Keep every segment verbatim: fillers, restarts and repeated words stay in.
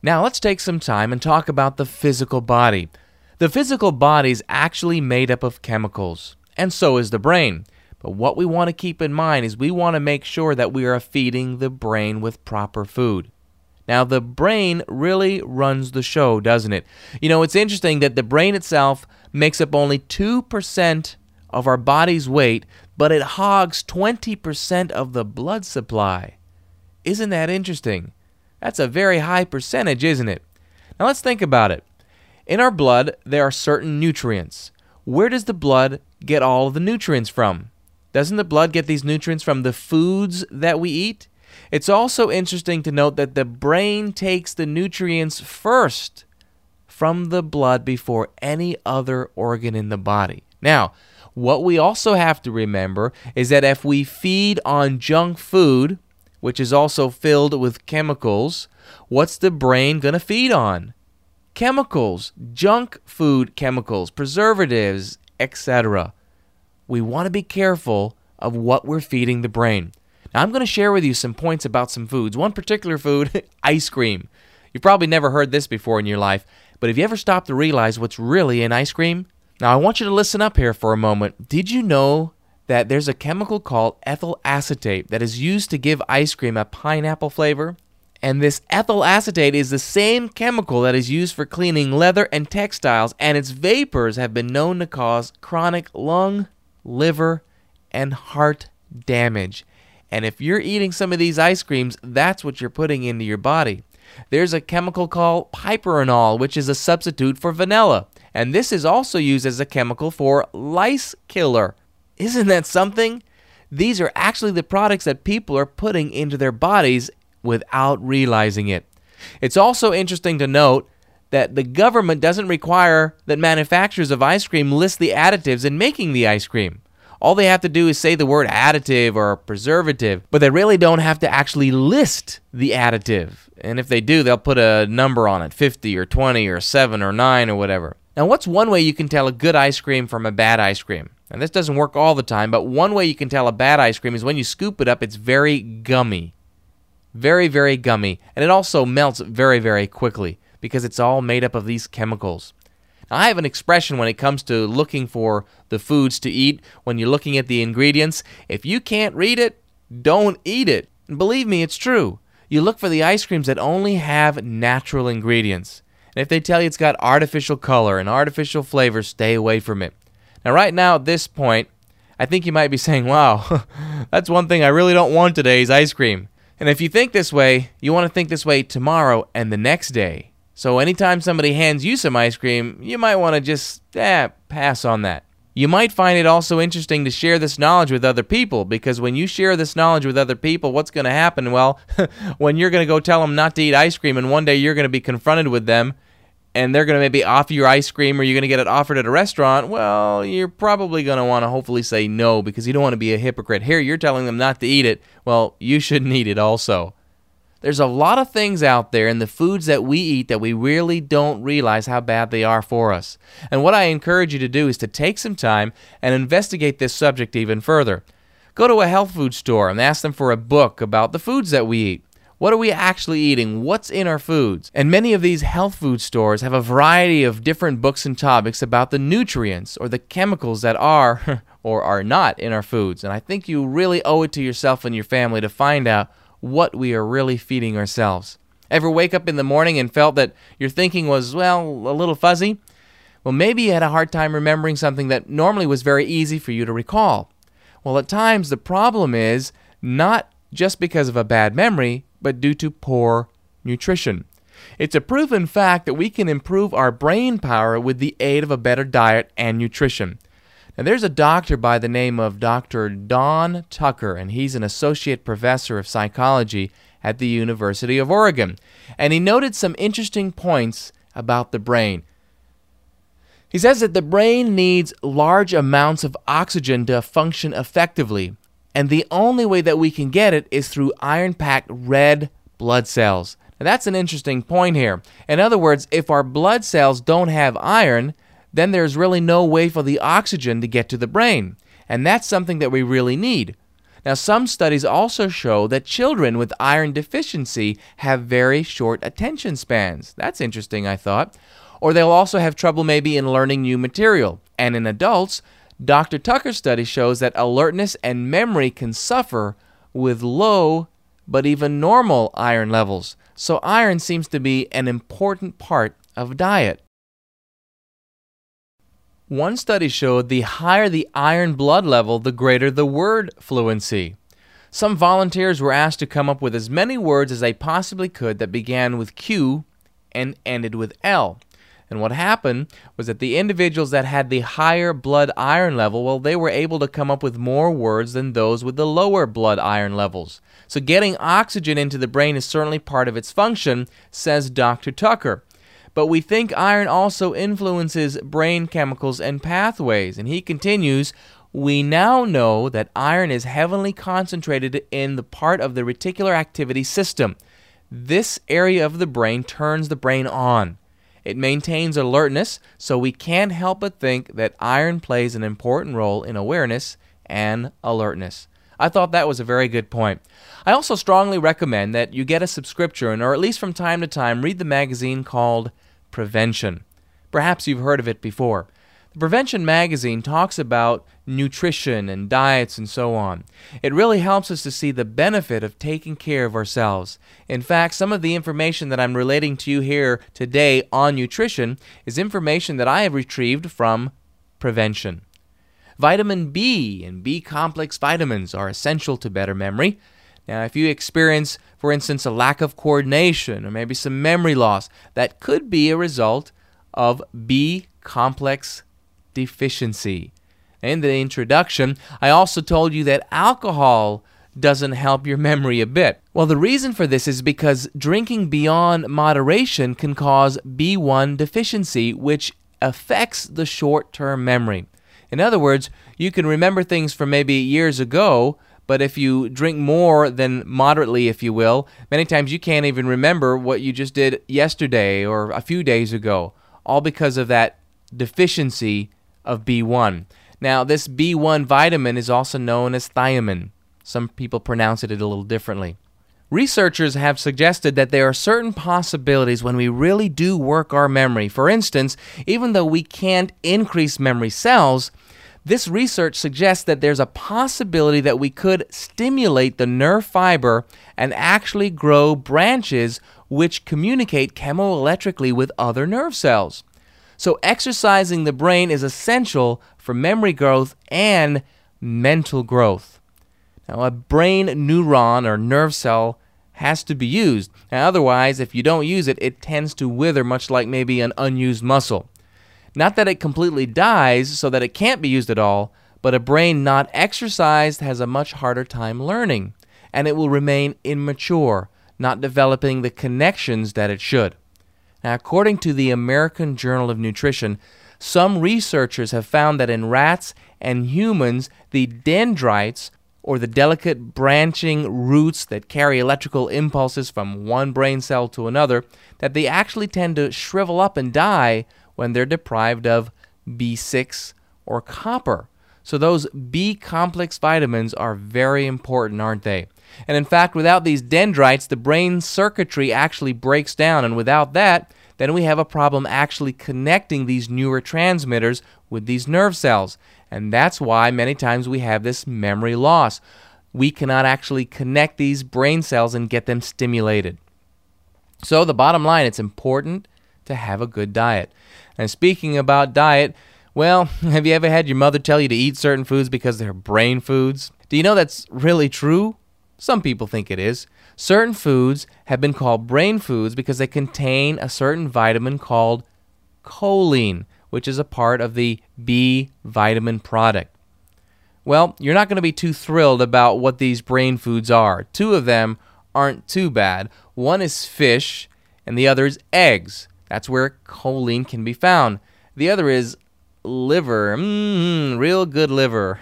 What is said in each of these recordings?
Now let's take some time and talk about the physical body. The physical body is actually made up of chemicals, and so is the brain. But what we want to keep in mind is we want to make sure that we are feeding the brain with proper food. Now, the brain really runs the show, doesn't it? You know, it's interesting that the brain itself makes up only two percent of our body's weight, but it hogs twenty percent of the blood supply. Isn't that interesting? That's a very high percentage, isn't it? Now, let's think about it. In our blood, there are certain nutrients. Where does the blood get all of the nutrients from? Doesn't the blood get these nutrients from the foods that we eat? It's also interesting to note that the brain takes the nutrients first from the blood before any other organ in the body. Now, what we also have to remember is that if we feed on junk food, which is also filled with chemicals, what's the brain going to feed on? Chemicals, junk food chemicals, preservatives, et cetera. We want to be careful of what we're feeding the brain. Now, I'm going to share with you some points about some foods. One particular food, ice cream. You've probably never heard this before in your life, but have you ever stopped to realize what's really in ice cream? Now, I want you to listen up here for a moment. Did you know that there's a chemical called ethyl acetate that is used to give ice cream a pineapple flavor? And this ethyl acetate is the same chemical that is used for cleaning leather and textiles, and its vapors have been known to cause chronic lung, liver, and heart damage. And if you're eating some of these ice creams, that's what you're putting into your body. There's a chemical called piperonal, which is a substitute for vanilla. And this is also used as a chemical for lice killer. Isn't that something? These are actually the products that people are putting into their bodies without realizing it. It's also interesting to note that the government doesn't require that manufacturers of ice cream list the additives in making the ice cream. All they have to do is say the word additive or preservative, but they really don't have to actually list the additive. And if they do, they'll put a number on it, fifty or twenty or seven or nine or whatever. Now, what's one way you can tell a good ice cream from a bad ice cream? And this doesn't work all the time, but one way you can tell a bad ice cream is when you scoop it up, it's very gummy. Very, very gummy. And it also melts very, very quickly because it's all made up of these chemicals. Now, I have an expression when it comes to looking for the foods to eat. When you're looking at the ingredients, if you can't read it, don't eat it. And believe me, it's true. You look for the ice creams that only have natural ingredients. And if they tell you it's got artificial color and artificial flavor, stay away from it. Now, right now at this point, I think you might be saying, wow, that's one thing I really don't want today is ice cream. And if you think this way, you want to think this way tomorrow and the next day. So anytime somebody hands you some ice cream, you might want to just eh, pass on that. You might find it also interesting to share this knowledge with other people, because when you share this knowledge with other people, what's going to happen? Well, when you're going to go tell them not to eat ice cream, and one day you're going to be confronted with them, and they're going to maybe offer you ice cream, or you're going to get it offered at a restaurant, well, you're probably going to want to hopefully say no, because you don't want to be a hypocrite. Here, you're telling them not to eat it. Well, you shouldn't eat it also. There's a lot of things out there in the foods that we eat that we really don't realize how bad they are for us. And what I encourage you to do is to take some time and investigate this subject even further. Go to a health food store and ask them for a book about the foods that we eat. What are we actually eating? What's in our foods? And many of these health food stores have a variety of different books and topics about the nutrients or the chemicals that are or are not in our foods. And I think you really owe it to yourself and your family to find out what we are really feeding ourselves. Ever wake up in the morning and felt that your thinking was, well, a little fuzzy? Well, maybe you had a hard time remembering something that normally was very easy for you to recall. Well, at times the problem is not just because of a bad memory, but due to poor nutrition. It's a proven fact that we can improve our brain power with the aid of a better diet and nutrition. Now, there's a doctor by the name of Doctor Don Tucker, and he's an associate professor of psychology at the University of Oregon. And he noted some interesting points about the brain. He says that the brain needs large amounts of oxygen to function effectively, and the only way that we can get it is through iron-packed red blood cells. Now, that's an interesting point here. In other words, if our blood cells don't have iron, then there's really no way for the oxygen to get to the brain. And that's something that we really need. Now, some studies also show that children with iron deficiency have very short attention spans. That's interesting, I thought. Or they'll also have trouble maybe in learning new material. And in adults, Doctor Tucker's study shows that alertness and memory can suffer with low but even normal iron levels. So iron seems to be an important part of diet. One study showed the higher the iron blood level, the greater the word fluency. Some volunteers were asked to come up with as many words as they possibly could that began with Q and ended with L. And what happened was that the individuals that had the higher blood iron level, well, they were able to come up with more words than those with the lower blood iron levels. So getting oxygen into the brain is certainly part of its function, says Doctor Tucker. But we think iron also influences brain chemicals and pathways. And he continues, we now know that iron is heavily concentrated in the part of the reticular activity system. This area of the brain turns the brain on. It maintains alertness, so we can't help but think that iron plays an important role in awareness and alertness. I thought that was a very good point. I also strongly recommend that you get a subscription, or at least from time to time, read the magazine called Prevention. Perhaps you've heard of it before. The Prevention magazine talks about nutrition and diets and so on. It really helps us to see the benefit of taking care of ourselves. In fact, some of the information that I'm relating to you here today on nutrition is information that I have retrieved from Prevention. Vitamin B and B-complex vitamins are essential to better memory. Now, if you experience, for instance, a lack of coordination or maybe some memory loss, that could be a result of B-complex deficiency. In the introduction, I also told you that alcohol doesn't help your memory a bit. Well, the reason for this is because drinking beyond moderation can cause B one deficiency, which affects the short-term memory. In other words, you can remember things from maybe years ago, but if you drink more than moderately, if you will, many times you can't even remember what you just did yesterday or a few days ago, all because of that deficiency of B one. Now, this B one vitamin is also known as thiamine. Some people pronounce it a little differently. Researchers have suggested that there are certain possibilities when we really do work our memory. For instance, even though we can't increase memory cells, this research suggests that there's a possibility that we could stimulate the nerve fiber and actually grow branches which communicate chemoelectrically with other nerve cells. So exercising the brain is essential for memory growth and mental growth. Now, a brain neuron or nerve cell has to be used. Now, otherwise, if you don't use it, it tends to wither, much like maybe an unused muscle. Not that it completely dies so that it can't be used at all, but a brain not exercised has a much harder time learning, and it will remain immature, not developing the connections that it should. Now, according to the American Journal of Nutrition, some researchers have found that in rats and humans, the dendrites, or the delicate branching roots that carry electrical impulses from one brain cell to another, that they actually tend to shrivel up and die when they're deprived of B six or copper. So those B-complex vitamins are very important, aren't they? And in fact, without these dendrites, the brain circuitry actually breaks down, and without that, then we have a problem actually connecting these neurotransmitters with these nerve cells. And that's why many times we have this memory loss. We cannot actually connect these brain cells and get them stimulated. So the bottom line, it's important to have a good diet. And speaking about diet, well, have you ever had your mother tell you to eat certain foods because they're brain foods? Do you know that's really true? Some people think it is. Certain foods have been called brain foods because they contain a certain vitamin called choline, which is a part of the B vitamin product. Well, you're not going to be too thrilled about what these brain foods are. Two of them aren't too bad. One is fish, and the other is eggs. That's where choline can be found. The other is liver. Mmm, real good liver.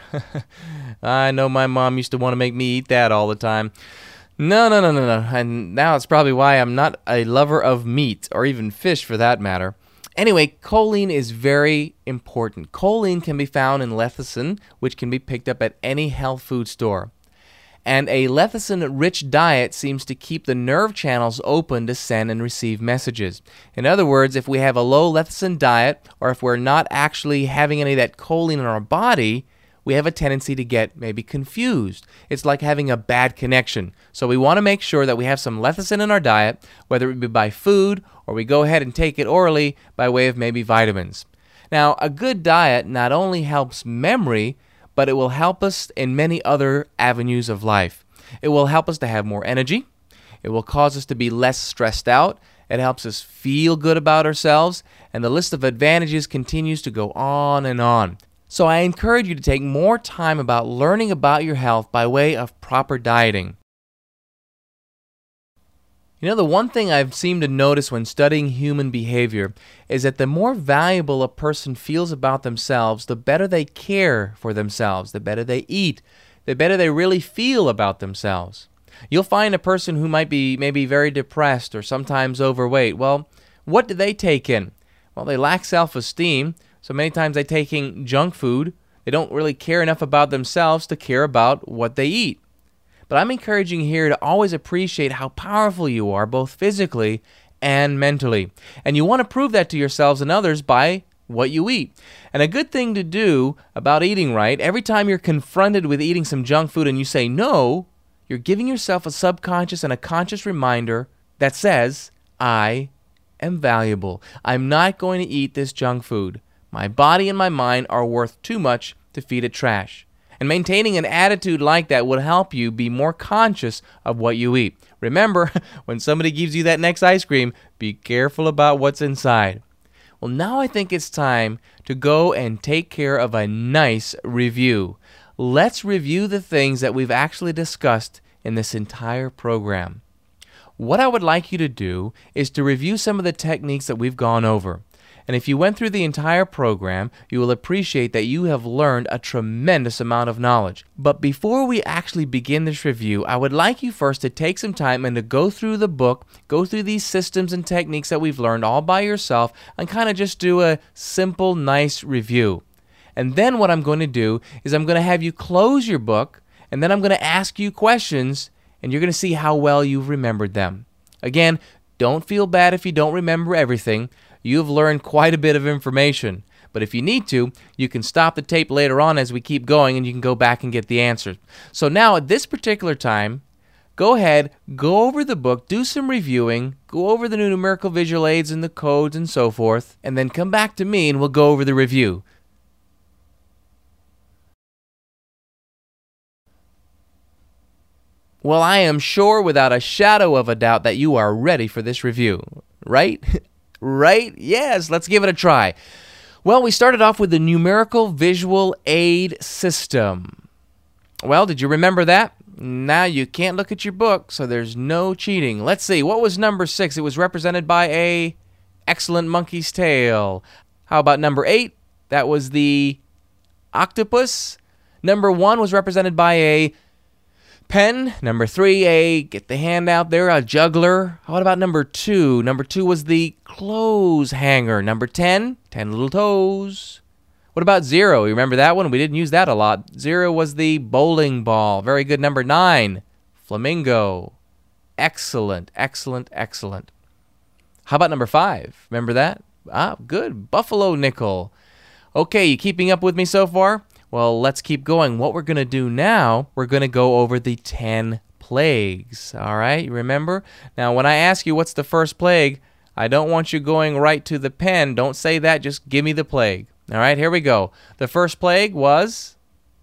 I know my mom used to want to make me eat that all the time. No, no, no, no, no. And now it's probably why I'm not a lover of meat, or even fish for that matter. Anyway, choline is very important. Choline can be found in lecithin, which can be picked up at any health food store. And a lecithin-rich diet seems to keep the nerve channels open to send and receive messages. In other words, if we have a low lecithin diet, or if we're not actually having any of that choline in our body, we have a tendency to get maybe confused. It's like having a bad connection. So we want to make sure that we have some lecithin in our diet, whether it be by food or we go ahead and take it orally by way of maybe vitamins. Now, a good diet not only helps memory, but it will help us in many other avenues of life. It will help us to have more energy. It will cause us to be less stressed out. It helps us feel good about ourselves. And the list of advantages continues to go on and on. So I encourage you to take more time about learning about your health by way of proper dieting. You know, the one thing I've seemed to notice when studying human behavior is that the more valuable a person feels about themselves, the better they care for themselves, the better they eat, the better they really feel about themselves. You'll find a person who might be maybe very depressed or sometimes overweight. Well, what do they take in? Well, they lack self-esteem, so many times they take in junk food. They don't really care enough about themselves to care about what they eat. But I'm encouraging here to always appreciate how powerful you are, both physically and mentally. And you want to prove that to yourselves and others by what you eat. And a good thing to do about eating right, every time you're confronted with eating some junk food and you say no, you're giving yourself a subconscious and a conscious reminder that says, I am valuable. I'm not going to eat this junk food. My body and my mind are worth too much to feed it trash. And maintaining an attitude like that will help you be more conscious of what you eat. Remember, when somebody gives you that next ice cream, be careful about what's inside. Well, now I think it's time to go and take care of a nice review. Let's review the things that we've actually discussed in this entire program. What I would like you to do is to review some of the techniques that we've gone over. And if you went through the entire program, you will appreciate that you have learned a tremendous amount of knowledge. But before we actually begin this review, I would like you first to take some time and to go through the book, go through these systems and techniques that we've learned all by yourself, and kind of just do a simple, nice review. And then what I'm going to do is I'm going to have you close your book, and then I'm going to ask you questions, and you're going to see how well you've remembered them. Again, don't feel bad if you don't remember everything. You've learned quite a bit of information, but if you need to, you can stop the tape later on as we keep going and you can go back and get the answers. So now at this particular time, go ahead, go over the book, do some reviewing, go over the new numerical visual aids and the codes and so forth, and then come back to me and we'll go over the review. Well, I am sure without a shadow of a doubt that you are ready for this review, right? Right? Yes, let's give it a try. Well, we started off with the numerical visual aid system. Well, did you remember that? Now you can't look at your book, so there's no cheating. Let's see, what was number six? It was represented by a excellent monkey's tail. How about number eight? That was the octopus. Number one was represented by a pen. Number three, a, get the hand out there, a juggler. What about number two? Number two was the clothes hanger. Number ten, ten little toes. What about zero? You remember that one? We didn't use that a lot. Zero was the bowling ball. Very good. Number nine, flamingo. Excellent, excellent, excellent. How about number five? Remember that? Ah, good. Buffalo nickel. Okay, you keeping up with me so far? Well, let's keep going. What we're going to do now, we're going to go over the ten plagues. All right, you remember? Now, when I ask you what's the first plague, I don't want you going right to the pen. Don't say that. Just give me the plague. All right, here we go. The first plague was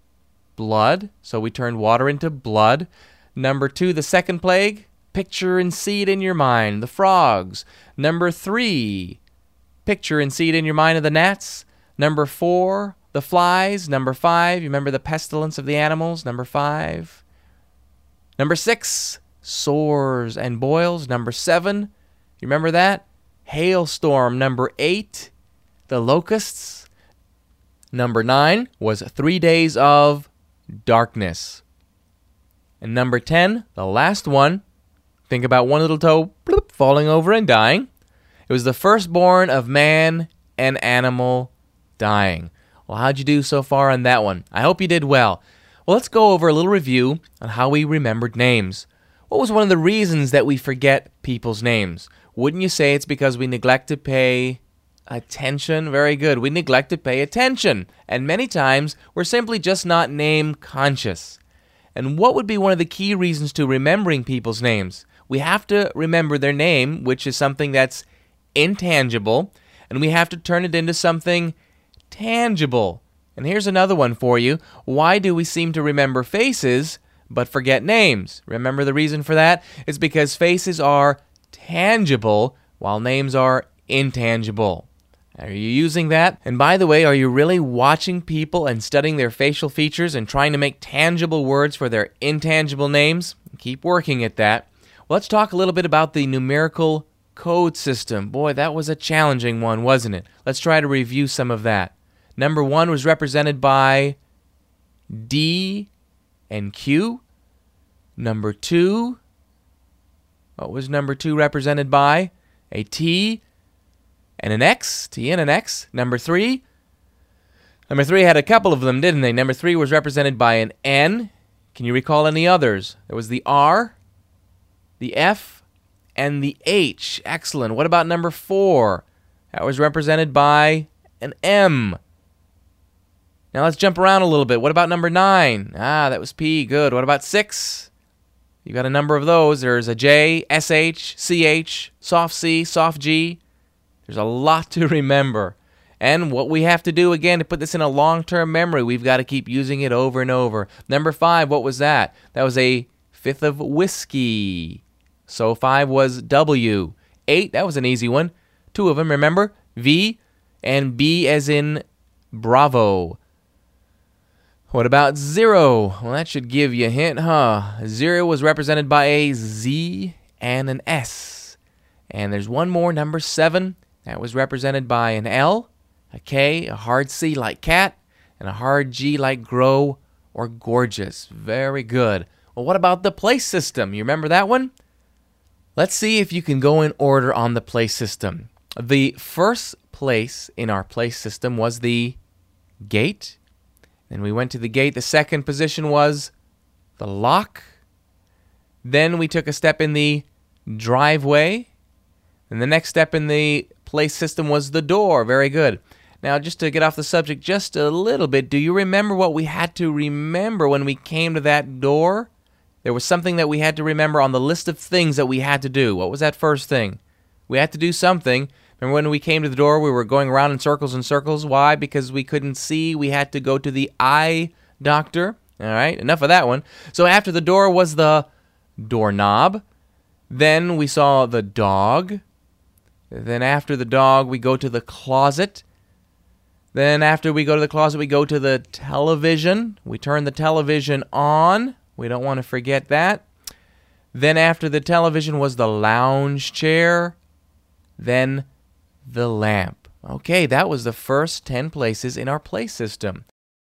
blood. So we turned water into blood. Number two, the second plague, picture and see it in your mind, the frogs. Number three, picture and see it in your mind of the gnats. Number four, the flies. Number five, you remember the pestilence of the animals? Number five. Number six, sores and boils. Number seven, you remember that? Hailstorm. Number eight, the locusts. Number nine was three days of darkness. And number ten, the last one, think about one little toe bloop, falling over and dying. It was the firstborn of man and animal dying. Well, how'd you do so far on that one? I hope you did well. Well, let's go over a little review on how we remembered names. What was one of the reasons that we forget people's names? Wouldn't you say it's because we neglect to pay attention? Very good. We neglect to pay attention. And many times, we're simply just not name conscious. And what would be one of the key reasons to remembering people's names? We have to remember their name, which is something that's intangible, and we have to turn it into something tangible. And here's another one for you. Why do we seem to remember faces but forget names? Remember the reason for that? It's because faces are tangible while names are intangible. Are you using that? And by the way, are you really watching people and studying their facial features and trying to make tangible words for their intangible names? Keep working at that. Well, let's talk a little bit about the numerical code system. Boy, that was a challenging one, wasn't it? Let's try to review some of that. Number one was represented by D and Q. Number two, what was number two represented by? A T and an X. T and an X. Number three. Number three had a couple of them, didn't they? Number three was represented by an N. Can you recall any others? There was the R, the F, and the H. Excellent. What about number four? That was represented by an M. Now let's jump around a little bit. What about number nine? Ah, that was P. Good. What about six? You got a number of those. There's a J, S H, C H, soft C, soft G. There's a lot to remember. And what we have to do, again, to put this in a long-term memory, we've got to keep using it over and over. Number five, what was that? That was a fifth of whiskey. So five was W. Eight, that was an easy one. Two of them, remember? V and B as in Bravo. What about zero? Well, that should give you a hint, huh? Zero was represented by a Z and an S. And there's one more, number seven. That was represented by an L, a K, a hard C like cat, and a hard G like grow or gorgeous. Very good. Well, what about the place system? You remember that one? Let's see if you can go in order on the place system. The first place in our place system was the gate. Then we went to the gate. The second position was the lock. Then we took a step in the driveway. And the next step in the place system was the door. Very good. Now, just to get off the subject just a little bit, do you remember what we had to remember when we came to that door? There was something that we had to remember on the list of things that we had to do. What was that first thing? We had to do something. Remember when we came to the door, we were going around in circles and circles. Why? Because we couldn't see. We had to go to the eye doctor. All right, enough of that one. So after the door was the doorknob. Then we saw the dog. Then after the dog, we go to the closet. Then after we go to the closet, we go to the television. We turn the television on. We don't want to forget that. Then after the television was the lounge chair. Then the lamp. Okay, that was the first ten places in our place system.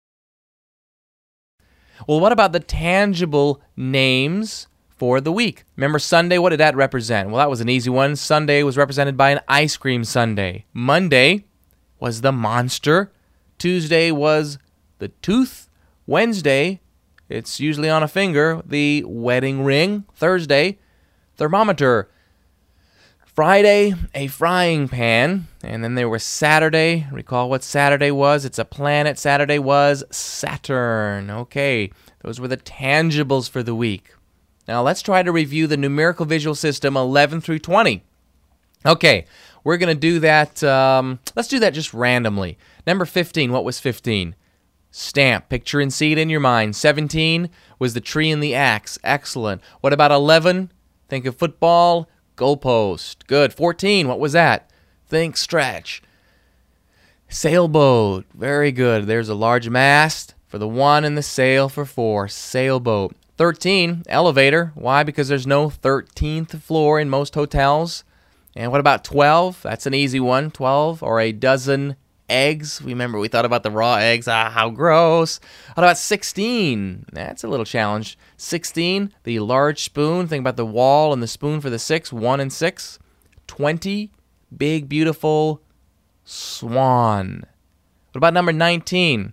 Well, what about the tangible names for the week? Remember Sunday, what did that represent? Well, that was an easy one. Sunday was represented by an ice cream sundae. Monday was the monster. Tuesday was the tooth. Wednesday, it's usually on a finger, the wedding ring. Thursday, thermometer. Friday, a frying pan. And then there was Saturday. Recall what Saturday was? It's a planet. Saturday was Saturn. Okay, those were the tangibles for the week. Now let's try to review the numerical visual system eleven through twenty. Okay, we're going to do that. Um, let's do that just randomly. Number fifteen, what was fifteen? Stamp. Picture and see it in your mind. seventeen was the tree and the axe. Excellent. What about eleven? Think of football. Goalpost. Good. fourteen, what was that? Think stretch. Sailboat. Very good. There's a large mast for the one and the sail for four. Sailboat. thirteen, elevator. Why? Because there's no thirteenth floor in most hotels. And what about twelve? That's an easy one. twelve, or a dozen eggs. Remember, we thought about the raw eggs. Ah, how gross. How about sixteen? That's a little challenge. sixteen, the large spoon. Think about the wall and the spoon for the six. one and six. twenty, big, beautiful swan. What about number nineteen?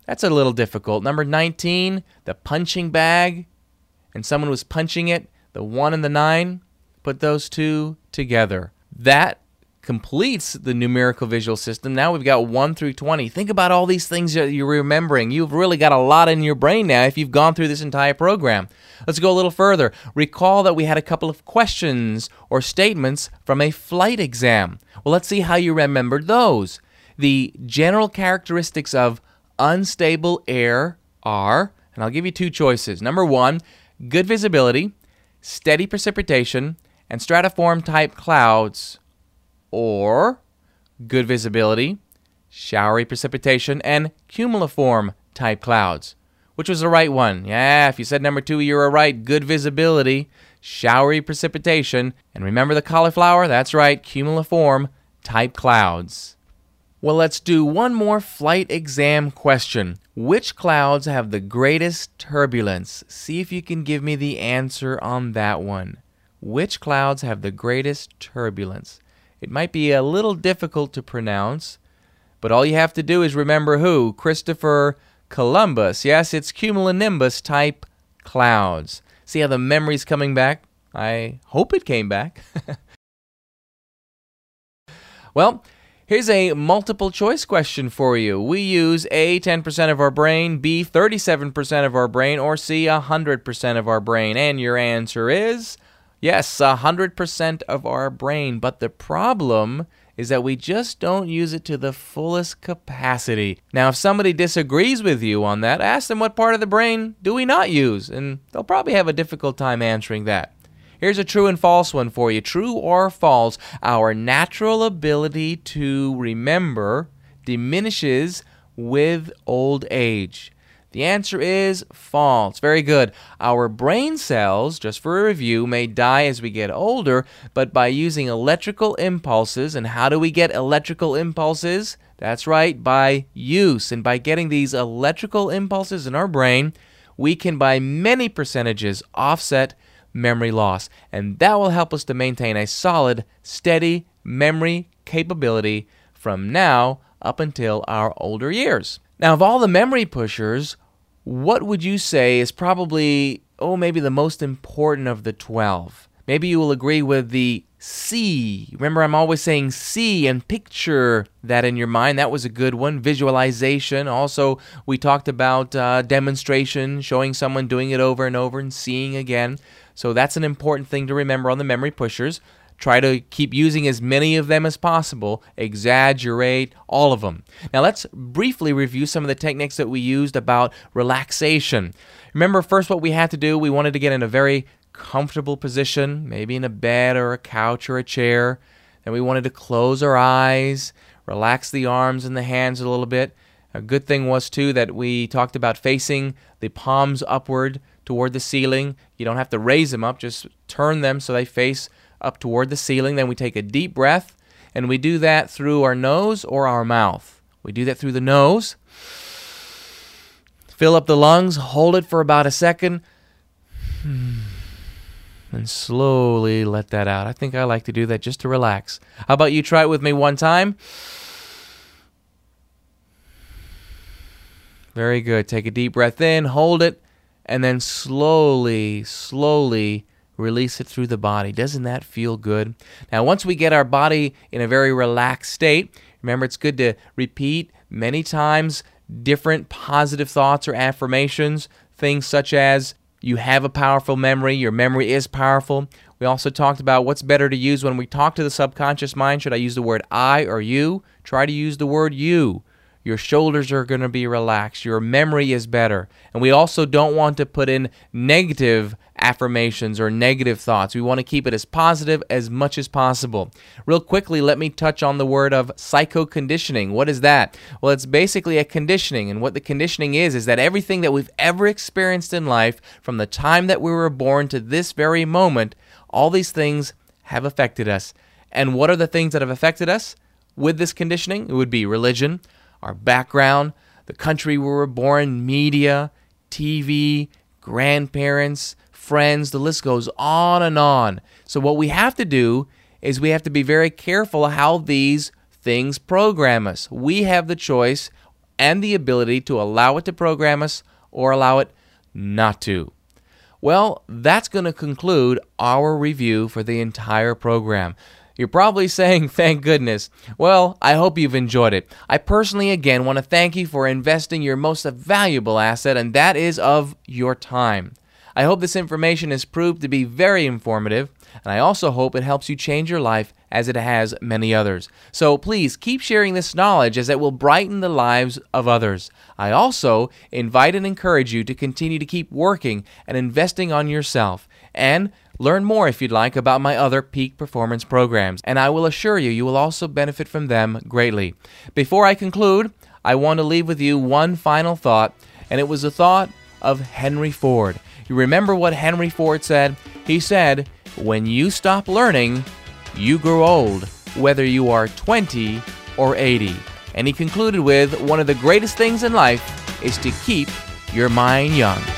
That's a little difficult. Number nineteen, the punching bag, and someone was punching it, the one and the nine, put those two together. That completes the numerical visual system. Now we've got one through twenty. Think about all these things that you're remembering. You've really got a lot in your brain now if you've gone through this entire program. Let's go a little further. Recall that we had a couple of questions or statements from a flight exam. Well, let's see how you remembered those. The general characteristics of unstable air are, and I'll give you two choices. Number one, good visibility, steady precipitation, and stratiform type clouds, or good visibility, showery precipitation, and cumuliform type clouds. Which was the right one? Yeah, if you said number two, you were right. Good visibility, showery precipitation, and remember the cauliflower? That's right, cumuliform type clouds. Well, let's do one more flight exam question. Which clouds have the greatest turbulence? See if you can give me the answer on that one. Which clouds have the greatest turbulence? It might be a little difficult to pronounce, but all you have to do is remember who? Christopher Columbus. Yes, it's cumulonimbus type clouds. See how the memory's coming back? I hope it came back. Well, here's a multiple choice question for you. We use A, ten percent of our brain, B, thirty-seven percent of our brain, or C, one hundred percent of our brain. And your answer is, yes, one hundred percent of our brain. But the problem is that we just don't use it to the fullest capacity. Now, if somebody disagrees with you on that, ask them what part of the brain do we not use, and they'll probably have a difficult time answering that. Here's a true and false one for you. True or false, our natural ability to remember diminishes with old age. The answer is false. Very good. Our brain cells, just for a review, may die as we get older, but by using electrical impulses, and how do we get electrical impulses? That's right, by use. And by getting these electrical impulses in our brain, we can by many percentages offset memory loss. And that will help us to maintain a solid, steady memory capability from now up until our older years. Now, of all the memory pushers, what would you say is probably, oh, maybe the most important of the twelve? Maybe you will agree with the see. Remember, I'm always saying see and picture that in your mind. That was a good one. Visualization. Also, we talked about uh, demonstration, showing someone doing it over and over and seeing again. So that's an important thing to remember on the memory pushers. Try to keep using as many of them as possible. Exaggerate all of them. Now let's briefly review some of the techniques that we used about relaxation. Remember, first what we had to do, we wanted to get in a very comfortable position, maybe in a bed or a couch or a chair. Then we wanted to close our eyes, relax the arms and the hands a little bit. A good thing was, too, that we talked about facing the palms upward toward the ceiling. You don't have to raise them up, just turn them so they face up toward the ceiling. Then we take a deep breath, and we do that through our nose or our mouth. We do that through the nose. Fill up the lungs, hold it for about a second, and slowly let that out. I think I like to do that just to relax. How about you try it with me one time? Very good. Take a deep breath in, hold it, and then slowly, slowly release it through the body. Doesn't that feel good? Now, once we get our body in a very relaxed state, remember it's good to repeat many times different positive thoughts or affirmations, things such as, you have a powerful memory, your memory is powerful. We also talked about what's better to use when we talk to the subconscious mind. Should I use the word I or you? Try to use the word you. Your shoulders are going to be relaxed. Your memory is better. And we also don't want to put in negative affirmations or negative thoughts. We want to keep it as positive as much as possible. Real quickly, let me touch on the word of psychoconditioning. What is that? Well, it's basically a conditioning. And what the conditioning is, is that everything that we've ever experienced in life, from the time that we were born to this very moment, all these things have affected us. And what are the things that have affected us with this conditioning? It would be religion, our background, the country we were born, media, T V, grandparents, friends, the list goes on and on. So what we have to do is we have to be very careful how these things program us. We have the choice and the ability to allow it to program us or allow it not to. Well, that's going to conclude our review for the entire program. You're probably saying, thank goodness. Well, I hope you've enjoyed it. I personally, again, want to thank you for investing your most valuable asset, and that is of your time. I hope this information has proved to be very informative, and I also hope it helps you change your life as it has many others. So please keep sharing this knowledge, as it will brighten the lives of others. I also invite and encourage you to continue to keep working and investing on yourself, and learn more if you'd like about my other peak performance programs, and I will assure you you will also benefit from them greatly. Before I conclude, I want to leave with you one final thought, and it was a thought of Henry Ford. You remember what Henry Ford said? He said, "When you stop learning, you grow old, whether you are twenty or eighty." And he concluded with, one of the greatest things in life is to keep your mind young.